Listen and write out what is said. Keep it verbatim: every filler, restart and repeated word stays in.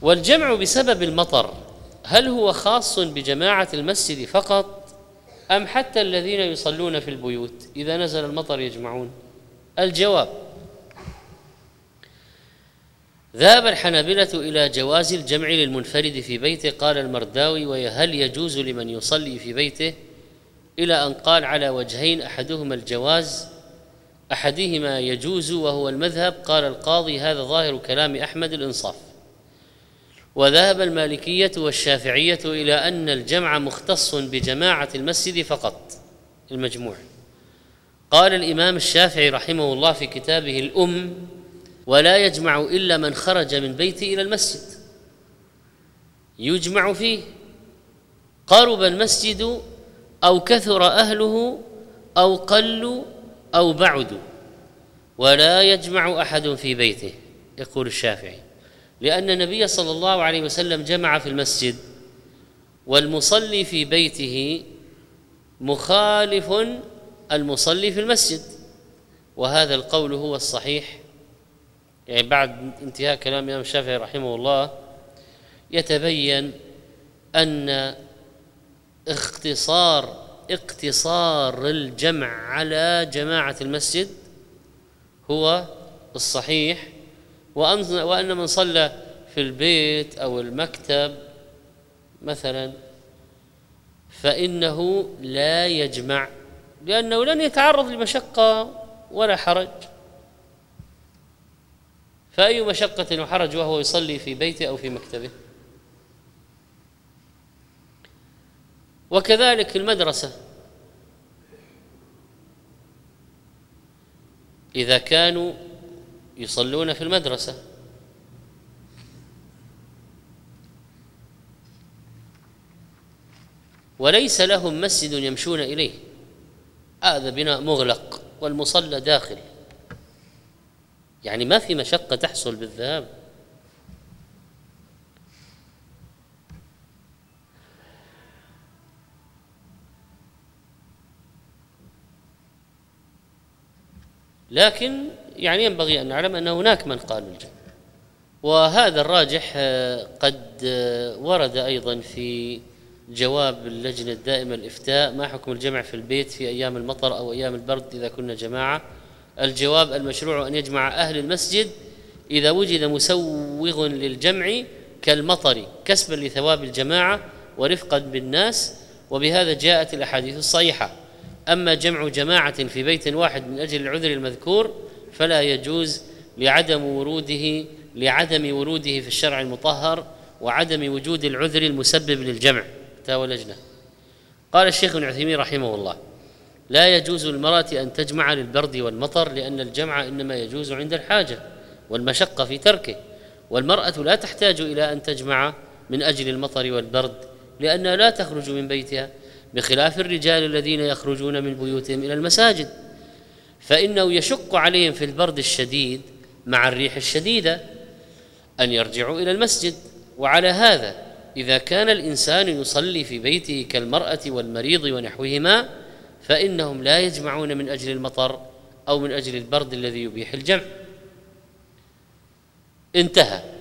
والجمع بسبب المطر هل هو خاص بجماعة المسجد فقط أم حتى الذين يصلون في البيوت إذا نزل المطر يجمعون؟ الجواب: ذهب الحنابلة إلى جواز الجمع للمنفرد في بيته. قال المرداوي: وهل يجوز لمن يصلي في بيته؟ إلى أن قال على وجهين، أحدهما الجواز، أحدهما يجوز وهو المذهب. قال القاضي: هذا ظاهر كلام أحمد الإنصاف. وذهب المالكية والشافعية إلى أن الجمع مختص بجماعة المسجد فقط، المجموع. قال الإمام الشافعي رحمه الله في كتابه الأم: ولا يجمع إلا من خرج من بيته إلى المسجد، يجمع فيه قرب المسجد أو كثر أهله أو قلوا أو بعدوا، ولا يجمع أحد في بيته. يقول الشافعي: لأن النبي صلى الله عليه وسلم جمع في المسجد، والمصلي في بيته مخالف المصلي في المسجد، وهذا القول هو الصحيح. يعني بعد انتهاء كلام الإمام الشافعي رحمه الله يتبين أن اختصار اقتصار الجمع على جماعة المسجد هو الصحيح، وأن من صلى في البيت أو المكتب مثلا فإنه لا يجمع، لأنه لن يتعرض لمشقة ولا حرج. فأي مشقة وحرج وهو يصلي في بيته أو في مكتبه؟ وكذلك المدرسة، إذا كانوا يصلون في المدرسة وليس لهم مسجد يمشون إليه، هذا بناء مغلق والمصلى داخل، يعني ما في مشقة تحصل بالذهاب. لكن يعني ينبغي أن نعلم أن هناك من قال الجمع، وهذا الراجح قد ورد أيضا في جواب اللجنة الدائمة الإفتاء: ما حكم الجمع في البيت في أيام المطر أو أيام البرد إذا كنا جماعة؟ الجواب: المشروع أن يجمع أهل المسجد إذا وجد مسوغ للجمع كالمطر كسبا لثواب الجماعة ورفقا بالناس، وبهذا جاءت الأحاديث الصحيحة. أما جمع جماعة في بيت واحد من أجل العذر المذكور فلا يجوز لعدم وروده لعدم وروده في الشرع المطهر وعدم وجود العذر المسبب للجمع. فتاوى لجنة. قال الشيخ ابن عثيمين رحمه الله: لا يجوز للمرأة أن تجمع للبرد والمطر، لأن الجمع إنما يجوز عند الحاجة والمشقة في تركه، والمرأة لا تحتاج إلى أن تجمع من أجل المطر والبرد لأنها لا تخرج من بيتها، بخلاف الرجال الذين يخرجون من بيوتهم إلى المساجد، فإنه يشق عليهم في البرد الشديد مع الريح الشديدة أن يرجعوا إلى المسجد. وعلى هذا إذا كان الإنسان يصلي في بيته كالمرأة والمريض ونحوهما فإنهم لا يجمعون من أجل المطر أو من أجل البرد الذي يبيح الجمع. انتهى.